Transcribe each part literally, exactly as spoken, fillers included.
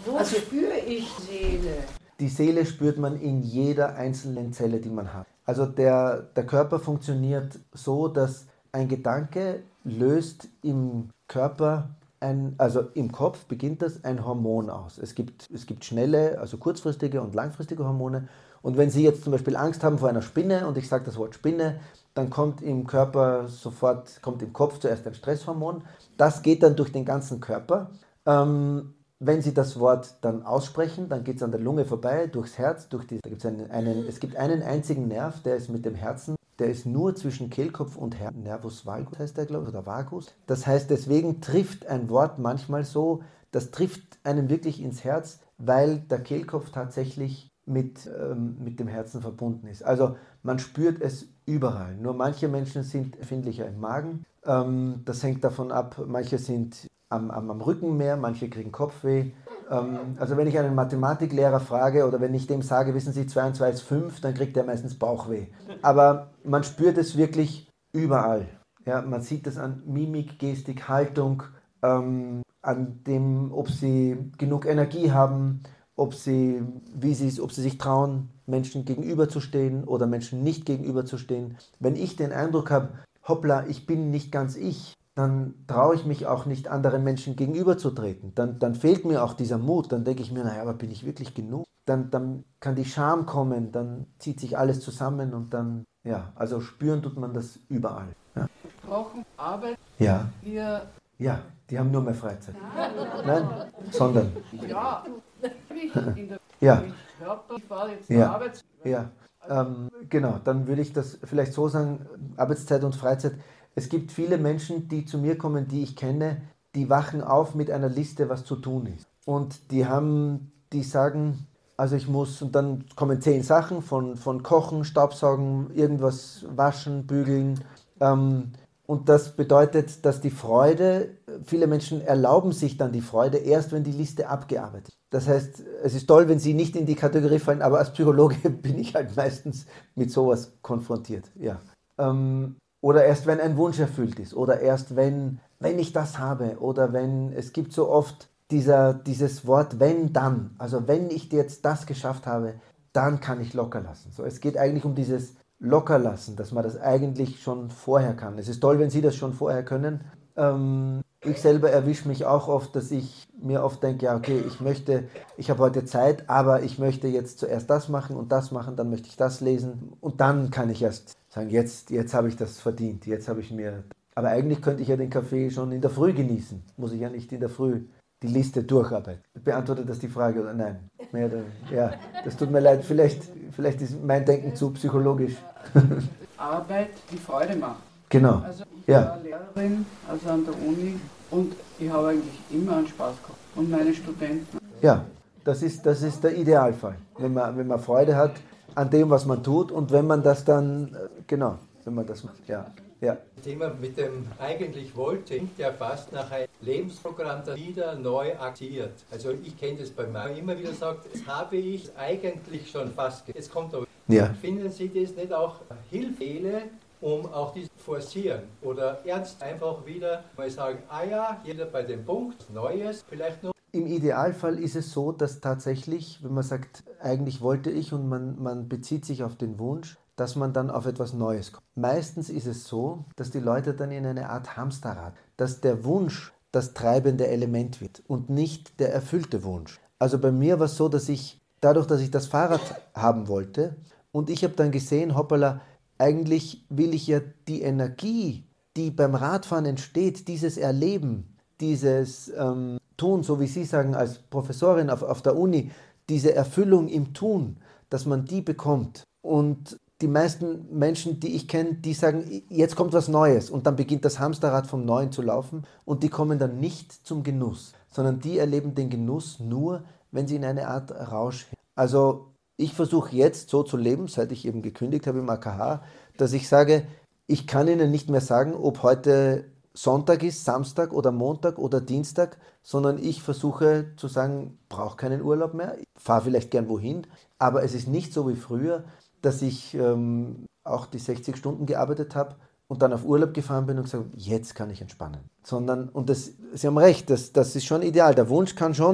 Wo also, spüre ich Seele? Die Seele spürt man in jeder einzelnen Zelle, die man hat. Also der, der Körper funktioniert so, dass ein Gedanke löst im Körper, ein, also im Kopf beginnt das ein Hormon aus. Es gibt, es gibt schnelle, also kurzfristige und langfristige Hormone. Und wenn Sie jetzt zum Beispiel Angst haben vor einer Spinne und ich sage das Wort Spinne, dann kommt im Körper sofort, kommt im Kopf zuerst ein Stresshormon. Das geht dann durch den ganzen Körper. Ähm, wenn Sie das Wort dann aussprechen, dann geht es an der Lunge vorbei, durchs Herz, durch die, da gibt's einen, einen, es gibt einen einzigen Nerv, der ist mit dem Herzen, der ist nur zwischen Kehlkopf und Herz, Nervus valgus heißt der, glaube ich, oder vagus. Das heißt, deswegen trifft ein Wort manchmal so, das trifft einen wirklich ins Herz, weil der Kehlkopf tatsächlich mit, ähm, mit dem Herzen verbunden ist. Also man spürt es überall. Nur manche Menschen sind empfindlicher im Magen. Ähm, das hängt davon ab, manche sind am, am, am Rücken mehr, manche kriegen Kopfweh. Ähm, also wenn ich einen Mathematiklehrer frage oder wenn ich dem sage, wissen Sie, zwei und zwei ist fünf, dann kriegt er meistens Bauchweh. Aber man spürt es wirklich überall. Ja, man sieht es an Mimik, Gestik, Haltung, ähm, an dem, ob sie genug Energie haben, ob sie, wie sie, ob sie sich trauen, Menschen gegenüberzustehen oder Menschen nicht gegenüberzustehen. Wenn ich den Eindruck habe, hoppla, ich bin nicht ganz ich, dann traue ich mich auch nicht, anderen Menschen gegenüberzutreten. Dann, dann fehlt mir auch dieser Mut. Dann denke ich mir, naja, aber bin ich wirklich genug? Dann, dann kann die Scham kommen, dann zieht sich alles zusammen und dann, ja, also spüren tut man das überall. Ja. Brauchen Arbeit? Ja. Wir ja, die haben nur mehr Freizeit. Nein, sondern. Ja, in der ja. Körper, ich war jetzt ja. Arbeits... Ja, ähm, genau, dann würde ich das vielleicht so sagen, Arbeitszeit und Freizeit. Es gibt viele Menschen, die zu mir kommen, die ich kenne, die wachen auf mit einer Liste, was zu tun ist. Und die haben, die sagen, also ich muss, und dann kommen zehn Sachen von, von Kochen, Staubsaugen, irgendwas waschen, bügeln. Ähm, und das bedeutet, dass die Freude, viele Menschen erlauben sich dann die Freude erst, wenn die Liste abgearbeitet ist. Das heißt, es ist toll, wenn Sie nicht in die Kategorie fallen, aber als Psychologe bin ich halt meistens mit sowas konfrontiert. Ja. Ähm, Oder erst, wenn ein Wunsch erfüllt ist. Oder erst, wenn, wenn ich das habe. Oder wenn, es gibt so oft dieser, dieses Wort, wenn, dann. Also wenn ich jetzt das geschafft habe, dann kann ich locker lassen. So, es geht eigentlich um dieses Lockerlassen, dass man das eigentlich schon vorher kann. Es ist toll, wenn Sie das schon vorher können. Ähm, ich selber erwische mich auch oft, dass ich mir oft denke, ja okay, ich möchte, ich habe heute Zeit, aber ich möchte jetzt zuerst das machen und das machen, dann möchte ich das lesen und dann kann ich erst sagen, jetzt, jetzt habe ich das verdient, jetzt habe ich mir... Aber eigentlich könnte ich ja den Kaffee schon in der Früh genießen. Muss ich ja nicht in der Früh die Liste durcharbeiten. Beantwortet das die Frage oder nein? Mehr oder, ja, das tut mir leid. Vielleicht, vielleicht ist mein Denken zu psychologisch. Arbeit, die Freude macht. Genau. Also ich ja. war Lehrerin, also an der Uni, und ich habe eigentlich immer einen Spaß gehabt. Und meine Studenten. Ja, das ist, das ist der Idealfall. Wenn man, wenn man Freude hat an dem, was man tut und wenn man das dann, genau, wenn man das macht, ja. Ja. Das Thema mit dem eigentlich wollte, klingt ja fast nach einem Lebensprogramm, das wieder neu aktiviert. Also ich kenne das bei mir immer wieder sagt, das habe ich eigentlich schon fast, jetzt kommt aber, ja. Finden Sie das nicht auch Hilfe, um auch dieses Forcieren oder ernst einfach wieder mal sagen, ah ja, jeder bei dem Punkt, Neues, vielleicht noch. Im Idealfall ist es so, dass tatsächlich, wenn man sagt, eigentlich wollte ich und man, man bezieht sich auf den Wunsch, dass man dann auf etwas Neues kommt. Meistens ist es so, dass die Leute dann in eine Art Hamsterrad, dass der Wunsch das treibende Element wird und nicht der erfüllte Wunsch. Also bei mir war es so, dass ich, dadurch, dass ich das Fahrrad haben wollte und ich habe dann gesehen, hoppala, eigentlich will ich ja die Energie, die beim Radfahren entsteht, dieses Erleben, dieses ähm, Tun, so wie Sie sagen als Professorin auf, auf der Uni, diese Erfüllung im Tun, dass man die bekommt. Und die meisten Menschen, die ich kenne, die sagen, jetzt kommt was Neues und dann beginnt das Hamsterrad vom Neuen zu laufen und die kommen dann nicht zum Genuss, sondern die erleben den Genuss nur, wenn sie in eine Art Rausch hin. Also ich versuche jetzt so zu leben, seit ich eben gekündigt habe im A K H, dass ich sage, ich kann Ihnen nicht mehr sagen, ob heute Sonntag ist, Samstag oder Montag oder Dienstag, sondern ich versuche zu sagen, brauche keinen Urlaub mehr, fahre vielleicht gern wohin, aber es ist nicht so wie früher, dass ich ähm, auch die sechzig Stunden gearbeitet habe und dann auf Urlaub gefahren bin und gesagt habe, jetzt kann ich entspannen. Sondern, und das, Sie haben recht, das, das ist schon ideal. Der Wunsch kann schon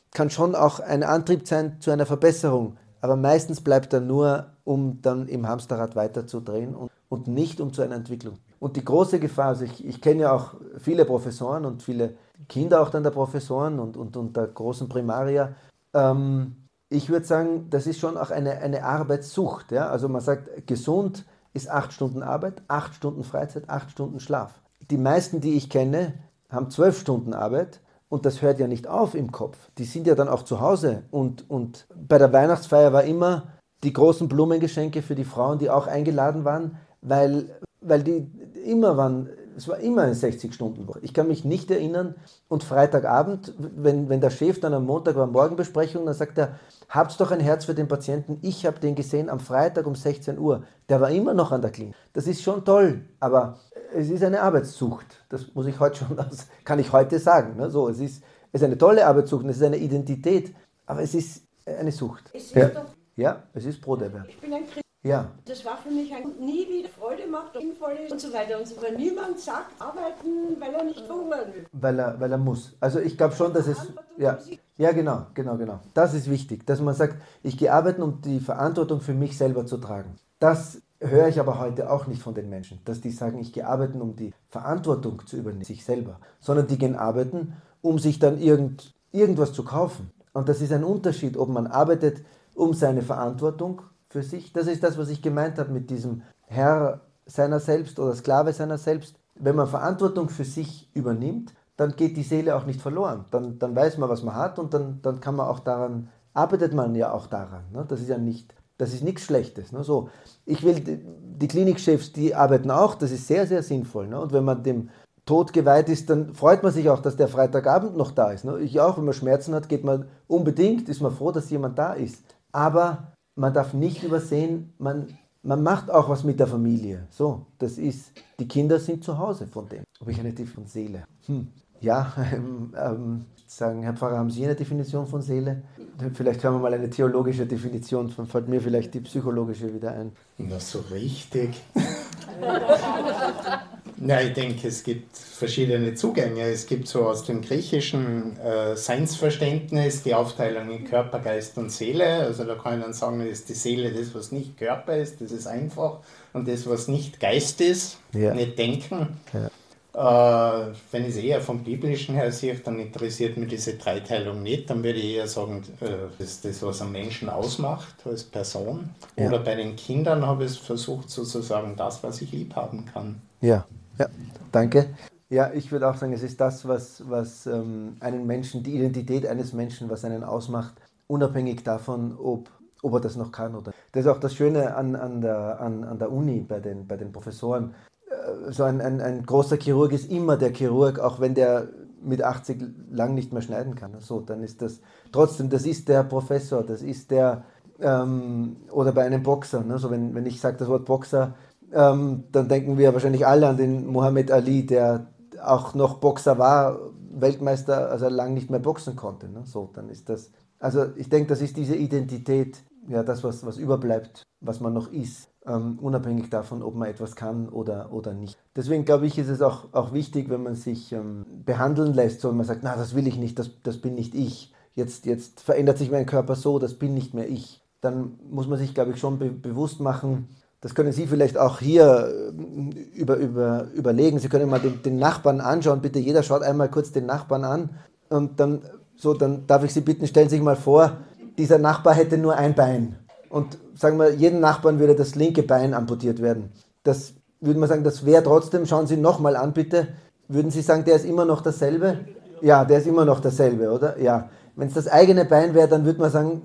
kann schon auch ein Antrieb sein zu einer Verbesserung, aber meistens bleibt er nur, um dann im Hamsterrad weiterzudrehen und, und nicht um zu einer Entwicklung. Und die große Gefahr, also ich, ich kenne ja auch viele Professoren und viele Kinder auch dann der Professoren und, und, und der großen Primaria. Ähm, ich würde sagen, das ist schon auch eine, eine Arbeitssucht. Ja? Also man sagt, gesund ist acht Stunden Arbeit, acht Stunden Freizeit, acht Stunden Schlaf. Die meisten, die ich kenne, haben zwölf Stunden Arbeit und das hört ja nicht auf im Kopf. Die sind ja dann auch zu Hause und, und bei der Weihnachtsfeier war immer die großen Blumengeschenke für die Frauen, die auch eingeladen waren, weil, weil die immer waren, es war immer eine sechzig-Stunden-Woche. Ich kann mich nicht erinnern und Freitagabend, wenn, wenn der Chef dann am Montag war Morgenbesprechung, dann sagt er, habt doch ein Herz für den Patienten, ich habe den gesehen am Freitag um sechzehn Uhr, der war immer noch an der Klinik. Das ist schon toll, aber es ist eine Arbeitssucht, das muss ich heute schon, das kann ich heute sagen. Ne? So, es, ist, es ist eine tolle Arbeitssucht, es ist eine Identität, aber es ist eine Sucht. Es ist ja. doch, ja, es ist Broterwerb. Ich bin ein Christ. Ja. Das war für mich ein nie wieder Freude macht, sinnvoll ist und so weiter und so fort. Niemand sagt arbeiten, weil er nicht verhungern will. Weil er, weil er muss. Also ich glaube schon, dass es... Ja, ja, genau, genau, genau. Das ist wichtig, dass man sagt, ich gehe arbeiten, um die Verantwortung für mich selber zu tragen. Das höre ich aber heute auch nicht von den Menschen, dass die sagen, ich gehe arbeiten, um die Verantwortung zu übernehmen, sich selber. Sondern die gehen arbeiten, um sich dann irgend, irgendwas zu kaufen. Und das ist ein Unterschied, ob man arbeitet, um seine Verantwortung für sich. Das ist das, was ich gemeint habe mit diesem Herr seiner selbst oder Sklave seiner selbst. Wenn man Verantwortung für sich übernimmt, dann geht die Seele auch nicht verloren. Dann, dann weiß man, was man hat und dann, dann kann man auch daran, arbeitet man ja auch daran. Ne? Das ist ja nicht, das ist nichts Schlechtes. Ne? So, ich will, die Klinikchefs, die arbeiten auch, das ist sehr, sehr sinnvoll. Ne? Und wenn man dem Tod geweiht ist, dann freut man sich auch, dass der Freitagabend noch da ist. Ne? Ich auch, wenn man Schmerzen hat, geht man unbedingt, ist man froh, dass jemand da ist. Aber man darf nicht übersehen, man, man macht auch was mit der Familie. So, das ist, die Kinder sind zu Hause von dem. Ob ich eine Definition von Seele? Hm. Ja, ähm, ähm, sagen, Herr Pfarrer, haben Sie eine Definition von Seele? Vielleicht haben wir mal eine theologische Definition, dann fällt mir vielleicht die psychologische wieder ein. Na, so richtig. Na, ich denke, es gibt verschiedene Zugänge. Es gibt so aus dem griechischen äh, Seinsverständnis die Aufteilung in Körper, Geist und Seele. Also da kann ich dann sagen, ist die Seele das, was nicht Körper ist, das ist einfach. Und das, was nicht Geist ist, ja. Nicht Denken. Ja. Äh, wenn ich es eher vom Biblischen her sehe, dann interessiert mich diese Dreiteilung nicht. Dann würde ich eher sagen, äh, das ist das, was einen Menschen ausmacht als Person. Ja. Oder bei den Kindern habe ich es versucht, sozusagen das, was ich lieb haben kann. Ja. Ja, danke. Ja, ich würde auch sagen, es ist das, was, was ähm, einen Menschen, die Identität eines Menschen, was einen ausmacht, unabhängig davon, ob, ob er das noch kann oder nicht. Das ist auch das Schöne an, an, der, an, an der Uni, bei den, bei den Professoren. Äh, so ein, ein, ein großer Chirurg ist immer der Chirurg, auch wenn der mit achtzig lang nicht mehr schneiden kann. So, dann ist das trotzdem, das ist der Professor, das ist der, ähm, oder bei einem Boxer. Ne? So, wenn, wenn ich sage das Wort Boxer, Ähm, dann denken wir wahrscheinlich alle an den Muhammad Ali, der auch noch Boxer war, Weltmeister, also lang nicht mehr boxen konnte. Ne? So, dann ist das, also ich denke, das ist diese Identität, ja, das, was, was überbleibt, was man noch ist, ähm, unabhängig davon, ob man etwas kann oder, oder nicht. Deswegen glaube ich, ist es auch, auch wichtig, wenn man sich ähm, behandeln lässt, so wenn man sagt, na, das will ich nicht, das, das bin nicht ich, jetzt, jetzt verändert sich mein Körper so, das bin nicht mehr ich. Dann muss man sich, glaube ich, schon be- bewusst machen, das können Sie vielleicht auch hier über, über, überlegen. Sie können mal den, den Nachbarn anschauen. Bitte, jeder schaut einmal kurz den Nachbarn an. Und dann, so, dann darf ich Sie bitten, stellen Sie sich mal vor, dieser Nachbar hätte nur ein Bein. Und sagen wir, jedem Nachbarn würde das linke Bein amputiert werden. Das würde man sagen, das wäre trotzdem, schauen Sie nochmal an, bitte. Würden Sie sagen, der ist immer noch dasselbe? Ja, der ist immer noch dasselbe, oder? Ja. Wenn es das eigene Bein wäre, dann würde man sagen,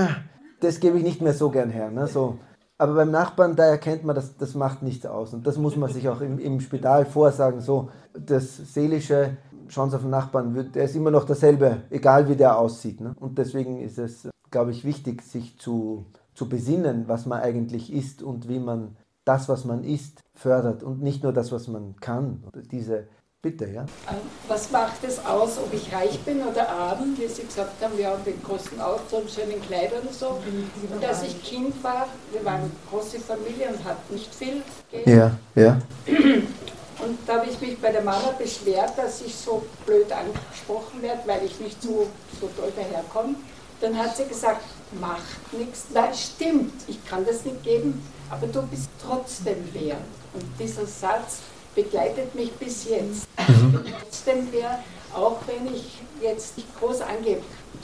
das gebe ich nicht mehr so gern her. Ne? So. Aber beim Nachbarn, da erkennt man, das, das macht nichts aus. Und das muss man sich auch im, im Spital vorsagen. So, das Seelische, schauen Sie auf den Nachbarn, der ist immer noch dasselbe, egal wie der aussieht. Ne? Und deswegen ist es, glaube ich, wichtig, sich zu, zu besinnen, was man eigentlich ist und wie man das, was man ist, fördert. Und nicht nur das, was man kann. Diese Bitte, ja. Was macht es aus, ob ich reich bin oder arm? Wie Sie gesagt haben, wir haben den großen Auto und schönen Kleider und so. Und als ich Kind war, wir waren eine große Familie und hatten nicht viel Geld. Ja, ja. Und da habe ich mich bei der Mama beschwert, dass ich so blöd angesprochen werde, weil ich nicht so, so toll daherkomme. Dann hat sie gesagt, macht nichts. Nein, stimmt, ich kann das nicht geben, aber du bist trotzdem wer. Und dieser Satz begleitet mich bis jetzt. Mhm. Trotzdem wer, auch wenn ich jetzt nicht groß angebe.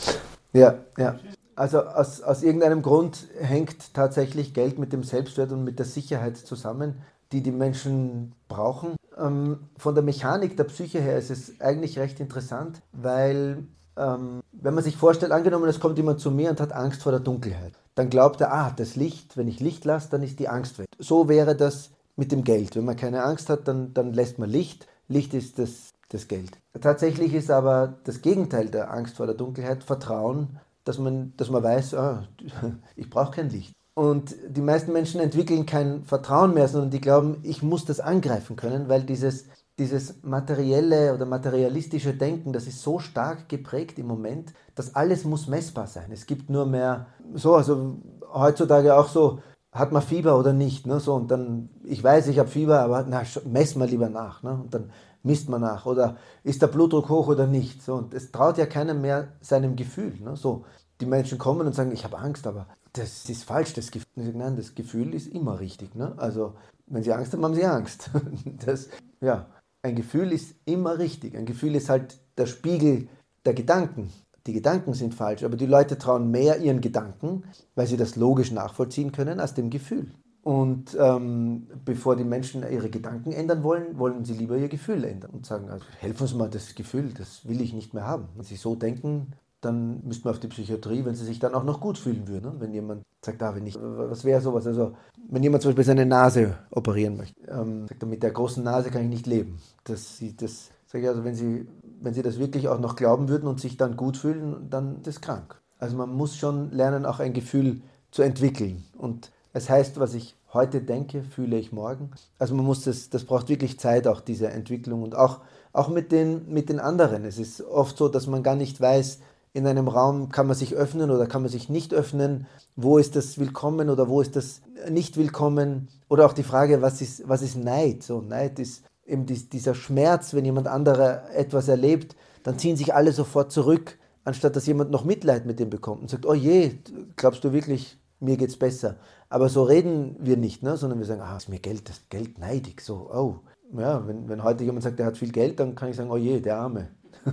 Ja, ja. Also aus, aus irgendeinem Grund hängt tatsächlich Geld mit dem Selbstwert und mit der Sicherheit zusammen, die die Menschen brauchen. Ähm, von der Mechanik der Psyche her ist es eigentlich recht interessant, weil ähm, wenn man sich vorstellt, angenommen, es kommt jemand zu mir und hat Angst vor der Dunkelheit, dann glaubt er, ah, das Licht, wenn ich Licht lasse, dann ist die Angst weg. So wäre das mit dem Geld. Wenn man keine Angst hat, dann, dann lässt man Licht. Licht ist das, das Geld. Tatsächlich ist aber das Gegenteil der Angst vor der Dunkelheit Vertrauen, dass man, dass man weiß, ah, ich brauche kein Licht. Und die meisten Menschen entwickeln kein Vertrauen mehr, sondern die glauben, ich muss das angreifen können, weil dieses, dieses materielle oder materialistische Denken, das ist so stark geprägt im Moment, dass alles muss messbar sein. Es gibt nur mehr, so, also heutzutage auch so, hat man Fieber oder nicht, ne? So, und dann, ich weiß, ich habe Fieber, aber na, mess mal lieber nach, ne? Und dann misst man nach, oder ist der Blutdruck hoch oder nicht, so, und es traut ja keiner mehr seinem Gefühl, ne? So, die Menschen kommen und sagen, ich habe Angst, aber das ist falsch, das Gefühl. Nein, das Gefühl ist immer richtig, ne? Also, wenn Sie Angst haben, haben Sie Angst. Das, ja, ein Gefühl ist immer richtig, ein Gefühl ist halt der Spiegel der Gedanken. Die Gedanken sind falsch, aber die Leute trauen mehr ihren Gedanken, weil sie das logisch nachvollziehen können, als dem Gefühl. Und ähm, bevor die Menschen ihre Gedanken ändern wollen, wollen sie lieber ihr Gefühl ändern und sagen, also, helfen Sie mal, das Gefühl, das will ich nicht mehr haben. Wenn Sie so denken, dann müsste man auf die Psychiatrie, wenn sie sich dann auch noch gut fühlen würden. Ne? Wenn jemand sagt, ah, wenn ich, was wäre sowas? Also, wenn jemand zum Beispiel seine Nase operieren möchte, ähm, sagt er, mit der großen Nase kann ich nicht leben. Das, das sage ich also, wenn sie, wenn sie das wirklich auch noch glauben würden und sich dann gut fühlen, dann ist es krank. Also man muss schon lernen, auch ein Gefühl zu entwickeln. Und es heißt, was ich heute denke, fühle ich morgen. Also man muss das, das braucht wirklich Zeit, auch diese Entwicklung. Und auch, auch mit den, mit den anderen. Es ist oft so, dass man gar nicht weiß, in einem Raum kann man sich öffnen oder kann man sich nicht öffnen, wo ist das willkommen oder wo ist das nicht willkommen, oder auch die Frage, was ist, was ist Neid? So, Neid ist eben dies, dieser Schmerz, wenn jemand anderer etwas erlebt, dann ziehen sich alle sofort zurück, anstatt dass jemand noch Mitleid mit dem bekommt und sagt, oh je, glaubst du wirklich, mir geht's besser? Aber so reden wir nicht, ne? Sondern wir sagen, ah, ist mir Geld, das Geld neidig, so, oh. Ja, wenn, wenn heute jemand sagt, der hat viel Geld, dann kann ich sagen, oh je, der Arme.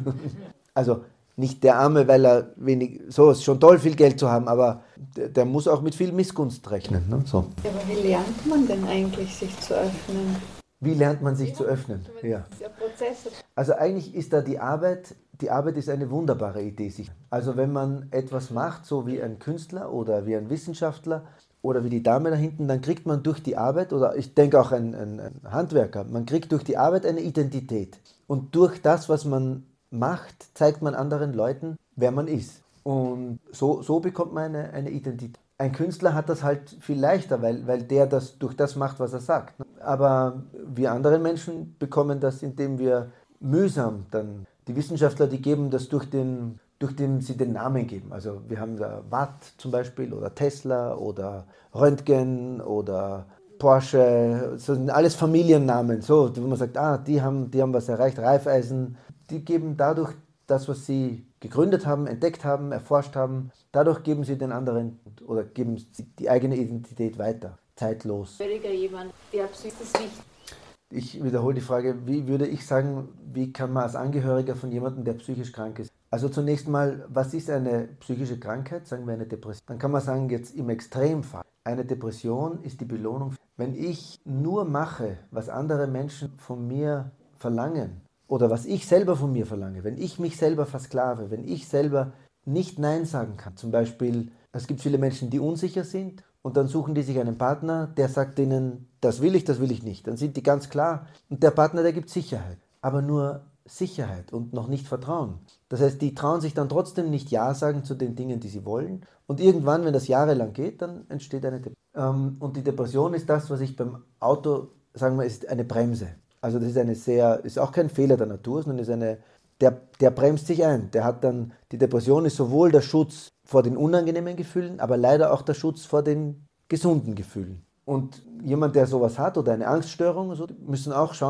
Also, nicht der Arme, weil er wenig, so ist schon toll, viel Geld zu haben, aber der, der muss auch mit viel Missgunst rechnen. Ne? So. Ja, aber wie lernt man denn eigentlich, sich zu öffnen? Wie lernt man sich ja, zu öffnen? Ja. Prozess. Also eigentlich ist da die Arbeit, die Arbeit ist eine wunderbare Idee. Also wenn man etwas macht, so wie ein Künstler oder wie ein Wissenschaftler oder wie die Dame da hinten, dann kriegt man durch die Arbeit, oder ich denke auch ein, ein, ein Handwerker, man kriegt durch die Arbeit eine Identität. Und durch das, was man macht, zeigt man anderen Leuten, wer man ist. Und so, so bekommt man eine, eine Identität. Ein Künstler hat das halt viel leichter, weil, weil der das durch das macht, was er sagt. Aber wir anderen Menschen bekommen das, indem wir mühsam dann, die Wissenschaftler, die geben das durch den, durch den sie den Namen geben. Also wir haben da Watt zum Beispiel oder Tesla oder Röntgen oder Porsche, das sind alles Familiennamen, so, wo man sagt, ah, die haben, die haben was erreicht, Raiffeisen. Die geben dadurch das, was sie gegründet haben, entdeckt haben, erforscht haben, dadurch geben sie den anderen oder geben sie die eigene Identität weiter, zeitlos. Jemand, der psychisch nicht. Ich wiederhole die Frage, wie würde ich sagen, wie kann man als Angehöriger von jemandem, der psychisch krank ist? Also zunächst mal, was ist eine psychische Krankheit? Sagen wir eine Depression. Dann kann man sagen, jetzt im Extremfall, eine Depression ist die Belohnung. Wenn ich nur mache, was andere Menschen von mir verlangen, oder was ich selber von mir verlange, wenn ich mich selber versklave, wenn ich selber nicht Nein sagen kann. Zum Beispiel, es gibt viele Menschen, die unsicher sind und dann suchen die sich einen Partner, der sagt ihnen, das will ich, das will ich nicht. Dann sind die ganz klar und der Partner, der gibt Sicherheit. Aber nur Sicherheit und noch nicht Vertrauen. Das heißt, die trauen sich dann trotzdem nicht Ja sagen zu den Dingen, die sie wollen. Und irgendwann, wenn das jahrelang geht, dann entsteht eine Depression. Und die Depression ist das, was ich beim Auto, sagen wir, ist eine Bremse. Also das ist eine sehr, ist auch kein Fehler der Natur, sondern ist eine, der, der bremst sich ein. Der hat dann, die Depression ist sowohl der Schutz vor den unangenehmen Gefühlen, aber leider auch der Schutz vor den gesunden Gefühlen. Und jemand, der sowas hat oder eine Angststörung, so, müssen auch schauen,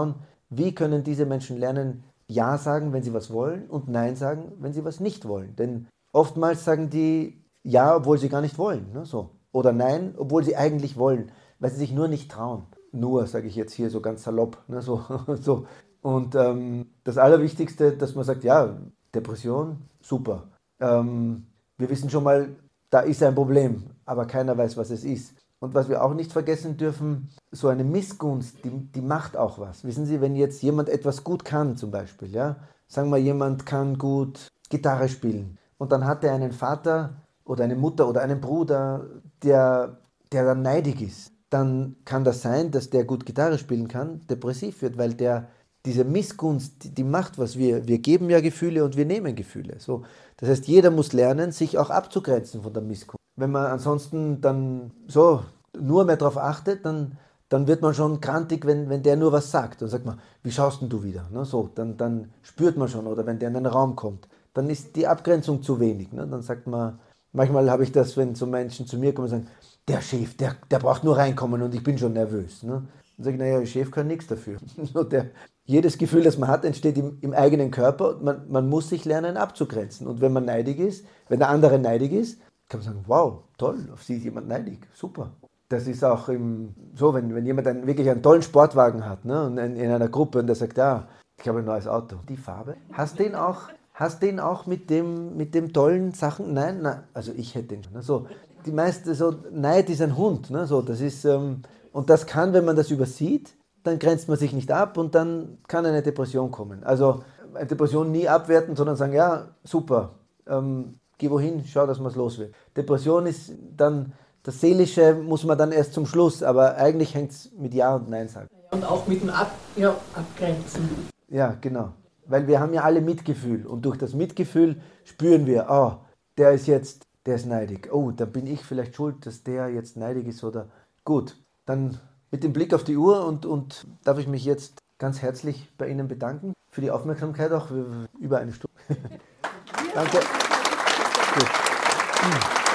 Wie können diese Menschen lernen, Ja sagen, wenn sie was wollen und Nein sagen, wenn sie was nicht wollen? Denn oftmals sagen die Ja, obwohl sie gar nicht wollen. Ne? So. Oder Nein, obwohl sie eigentlich wollen, weil sie sich nur nicht trauen. Nur, sage ich jetzt hier so ganz salopp. Ne? So, so. Und ähm, das Allerwichtigste, dass man sagt, ja, Depression, super. Ähm, wir wissen schon mal, da ist ein Problem, aber keiner weiß, was es ist. Und was wir auch nicht vergessen dürfen, so eine Missgunst, die, die macht auch was. Wissen Sie, wenn jetzt jemand etwas gut kann zum Beispiel, ja, sagen wir, jemand kann gut Gitarre spielen und dann hat er einen Vater oder eine Mutter oder einen Bruder, der, der dann neidig ist, dann kann das sein, dass der gut Gitarre spielen kann, depressiv wird, weil der diese Missgunst, die, die macht was. Wir, wir geben ja Gefühle und wir nehmen Gefühle. So. Das heißt, jeder muss lernen, sich auch abzugrenzen von der Missgunst. Wenn man ansonsten dann so nur mehr darauf achtet, dann, dann wird man schon krantig, wenn, wenn der nur was sagt. Dann sagt man, wie schaust denn du wieder? Ne? So, dann, dann spürt man schon, oder wenn der in einen Raum kommt, dann ist die Abgrenzung zu wenig. Ne? Dann sagt man, manchmal habe ich das, wenn so Menschen zu mir kommen und sagen, der Chef, der, der braucht nur reinkommen und ich bin schon nervös. Ne? Dann sage ich, naja, der Chef kann nichts dafür. der, jedes Gefühl, das man hat, entsteht im, im eigenen Körper. Man, man muss sich lernen abzugrenzen. Und wenn man neidig ist, wenn der andere neidig ist, kann man sagen, wow, toll, auf sie ist jemand neidig, super. Das ist auch im, so, wenn, wenn jemand einen, wirklich einen tollen Sportwagen hat, ne, und in, in einer Gruppe und der sagt, ja, ich habe ein neues Auto. Die Farbe? Hast den auch, hast den auch mit dem, mit dem tollen Sachen? Nein, nein, also ich hätte den schon. Ne, so, die meiste, so, Neid ist ein Hund, ne, so, das ist, ähm, und das kann, wenn man das übersieht, dann grenzt man sich nicht ab und dann kann eine Depression kommen. Also eine Depression nie abwerten, sondern sagen, ja, super, ähm, geh wohin, schau, dass man es los wird. Depression ist dann, das Seelische muss man dann erst zum Schluss, aber eigentlich hängt es mit Ja und Nein sagen. Und auch mit dem Ab, ja, Abgrenzen. Ja, genau. Weil wir haben ja alle Mitgefühl und durch das Mitgefühl spüren wir, oh, der ist jetzt, der ist neidig. Oh, dann bin ich vielleicht schuld, dass der jetzt neidig ist oder gut. Dann mit dem Blick auf die Uhr und, und darf ich mich jetzt ganz herzlich bei Ihnen bedanken für die Aufmerksamkeit, auch über eine Stunde. Danke. Gut.